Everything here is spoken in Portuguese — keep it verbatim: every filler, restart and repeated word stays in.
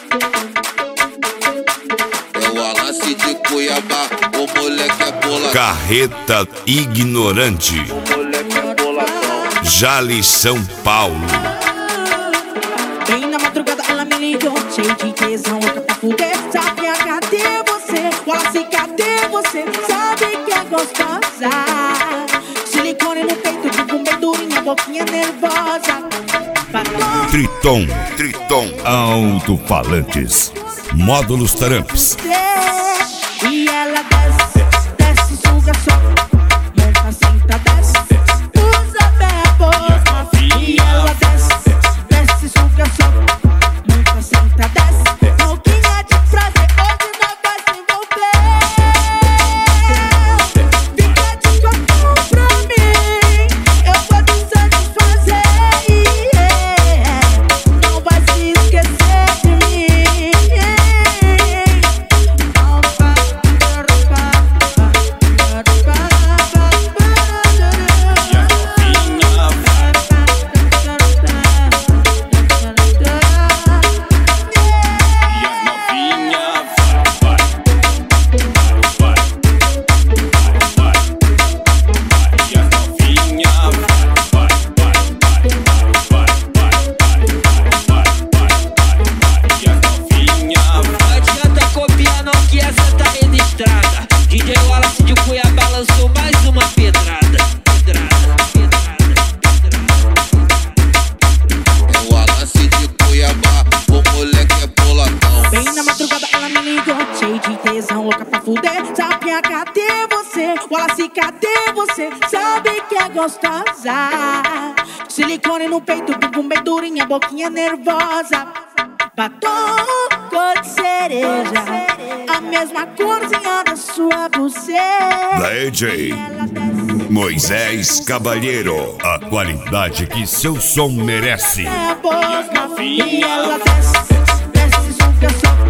É o Alanci de Cuiabá, o moleque é boladão. Carreta Ignorante. O moleque é boladão. Jales São Paulo. Bem na madrugada ela me ligou, cheio de tesão, louca pra fuder. Sabe a cadê você? Wallace, cadê você? Sabe que é gostosa. Silicone no peito, de bumbum durinha, boquinha nervosa. Batom. Triton, Triton. Alto-falantes. Módulos Tramps. E ela desce, desce, suga, sobe. Monta, senta, desce, usa bem a boca. E ela desce, desce, suga, sobe. Monta, senta, desce. Pouquinha de prazer, hoje não vai se envolver. Fica de quatro pra mim, eu vou te satisfazer. Não vai se esquecer de mim. D J Wallace de Cuiabá lançou mais uma pedrada. Pedrada, pedrada, pedrada. É o Alanci de Cuiabá, o moleque é boladão. Bem na madrugada ela me ligou, cheio de tesão, louca pra fuder. Sabe a cadê você? Wallace, cadê você? Sabe que é gostosa. Silicone no peito, bumbum bem durinha, boquinha nervosa. Batom cor de cereja, a mesma corzinha da sua buceta. D J Moisés Cavalheiro. A qualidade que seu som merece. É a boca, e ela desce, desce, suga, sobe.